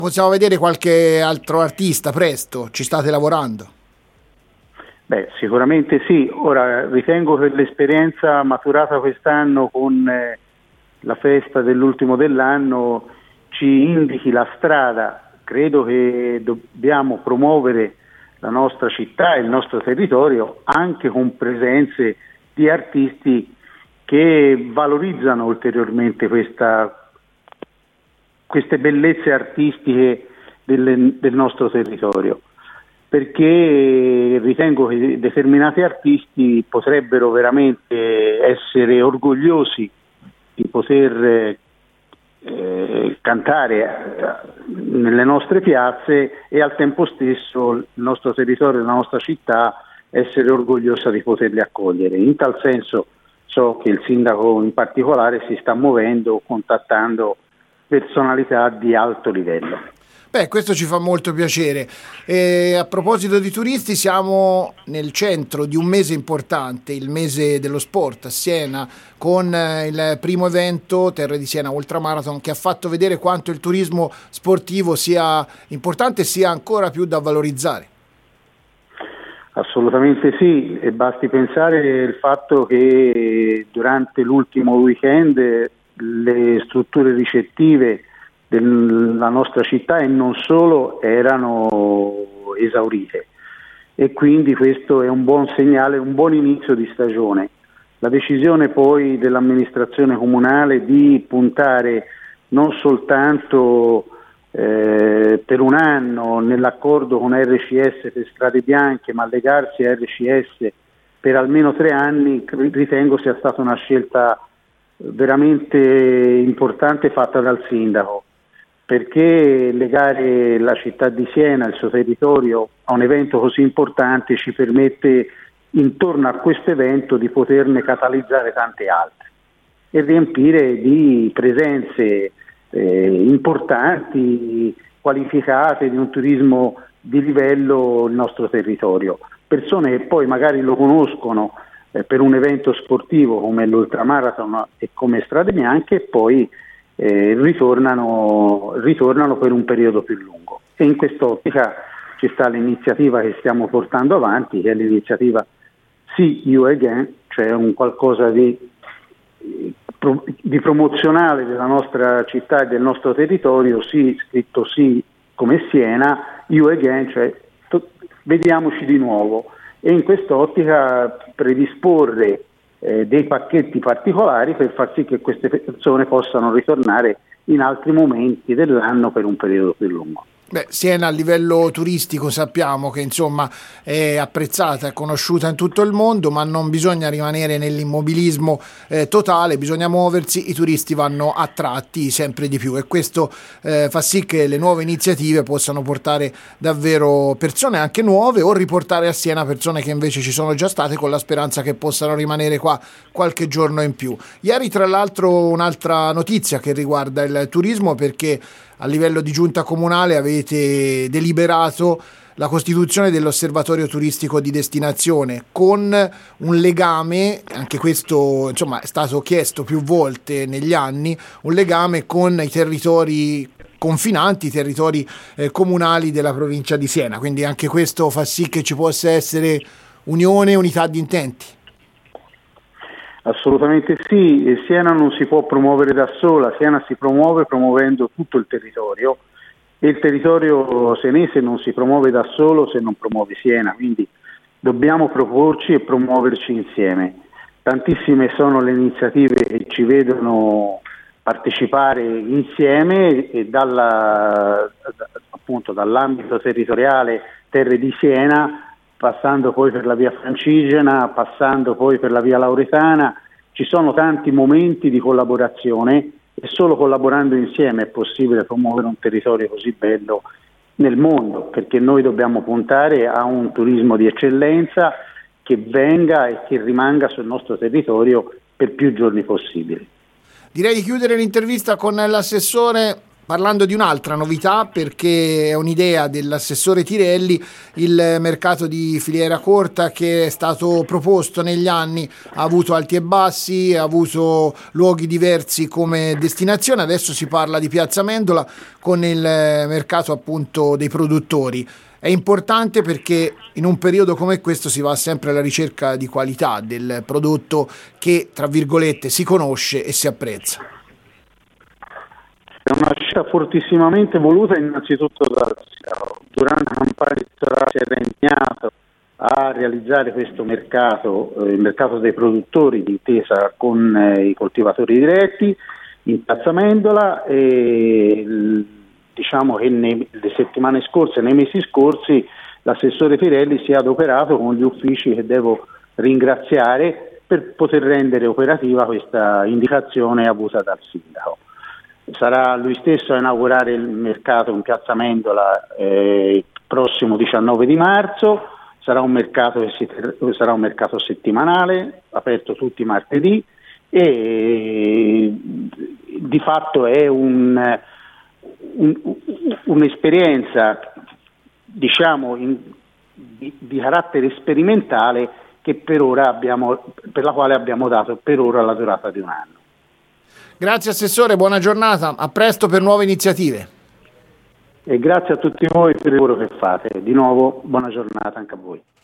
possiamo vedere qualche altro artista presto? Ci state lavorando? Beh, sicuramente sì. Ora ritengo che l'esperienza maturata quest'anno con la festa dell'ultimo dell'anno ci indichi la strada. Credo che dobbiamo promuovere la nostra città e il nostro territorio anche con presenze di artisti che valorizzano ulteriormente queste bellezze artistiche del nostro territorio, perché ritengo che determinati artisti potrebbero veramente essere orgogliosi di poter cantare nelle nostre piazze e al tempo stesso il nostro territorio, la nostra città, essere orgogliosa di poterli accogliere. In tal senso so che il sindaco in particolare si sta muovendo, contattando personalità di alto livello. Beh, questo ci fa molto piacere. E a proposito di turisti, siamo nel centro di un mese importante, il mese dello sport a Siena, con il primo evento Terre di Siena Ultramarathon, che ha fatto vedere quanto il turismo sportivo sia importante e sia ancora più da valorizzare. Assolutamente sì, e basti pensare al fatto che durante l'ultimo weekend le strutture ricettive della nostra città e non solo erano esaurite, e quindi questo è un buon segnale, un buon inizio di stagione. La decisione poi dell'amministrazione comunale di puntare non soltanto per un anno nell'accordo con RCS per strade bianche, ma legarsi a RCS per almeno 3 anni, ritengo sia stata una scelta veramente importante fatta dal sindaco, perché legare la città di Siena, il suo territorio, a un evento così importante ci permette intorno a questo evento di poterne catalizzare tante altre e riempire di presenze importanti, qualificate, di un turismo di livello il nostro territorio. Persone che poi magari lo conoscono per un evento sportivo come l'Ultramarathon e come Strade Bianche e poi ritornano per un periodo più lungo. E in quest'ottica ci sta l'iniziativa che stiamo portando avanti, che è l'iniziativa See You Again, cioè un qualcosa di promozionale della nostra città e del nostro territorio, sì, scritto sì come Siena, You Again, cioè vediamoci di nuovo, e in quest'ottica predisporre dei pacchetti particolari per far sì che queste persone possano ritornare in altri momenti dell'anno per un periodo più lungo. Beh, Siena a livello turistico sappiamo che insomma è apprezzata, è conosciuta in tutto il mondo, ma non bisogna rimanere nell'immobilismo totale, bisogna muoversi, i turisti vanno attratti sempre di più e questo fa sì che le nuove iniziative possano portare davvero persone anche nuove o riportare a Siena persone che invece ci sono già state, con la speranza che possano rimanere qua qualche giorno in più. Ieri tra l'altro un'altra notizia che riguarda il turismo, perché a livello di giunta comunale avete deliberato la costituzione dell'osservatorio turistico di destinazione con un legame, anche questo insomma è stato chiesto più volte negli anni, un legame con i territori confinanti, i territori comunali della provincia di Siena, quindi anche questo fa sì che ci possa essere unione, unità di intenti. Assolutamente sì, Siena non si può promuovere da sola, Siena si promuove promuovendo tutto il territorio e il territorio senese non si promuove da solo se non promuove Siena, quindi dobbiamo proporci e promuoverci insieme. Tantissime sono le iniziative che ci vedono partecipare insieme e appunto dall'ambito territoriale Terre di Siena, passando poi per la via Francigena, passando poi per la via Lauretana. Ci sono tanti momenti di collaborazione e solo collaborando insieme è possibile promuovere un territorio così bello nel mondo, perché noi dobbiamo puntare a un turismo di eccellenza che venga e che rimanga sul nostro territorio per più giorni possibili. Direi di chiudere l'intervista con l'assessore parlando di un'altra novità, perché è un'idea dell'assessore Tirelli, il mercato di filiera corta che è stato proposto negli anni, ha avuto alti e bassi, ha avuto luoghi diversi come destinazione, adesso si parla di Piazza Amendola con il mercato appunto dei produttori. È importante perché in un periodo come questo si va sempre alla ricerca di qualità del prodotto che, tra virgolette, si conosce e si apprezza. È una scelta fortissimamente voluta innanzitutto dal sindaco. Durante la campagna elettorale si era impegnato a realizzare questo mercato, il mercato dei produttori d'intesa con i coltivatori diretti in Piazza Amendola, e diciamo che nelle settimane scorse, nei mesi scorsi, l'assessore Tirelli si è adoperato con gli uffici che devo ringraziare per poter rendere operativa questa indicazione avuta dal sindaco. Sarà lui stesso a inaugurare il mercato in Piazza Amendola il prossimo 19 di marzo. Sarà un mercato sarà un mercato settimanale, aperto tutti i martedì, e di fatto è un'esperienza, diciamo, di carattere sperimentale che per la quale abbiamo dato per ora la durata di un anno. Grazie Assessore, buona giornata, a presto per nuove iniziative. E grazie a tutti voi per il lavoro che fate. Di nuovo buona giornata anche a voi.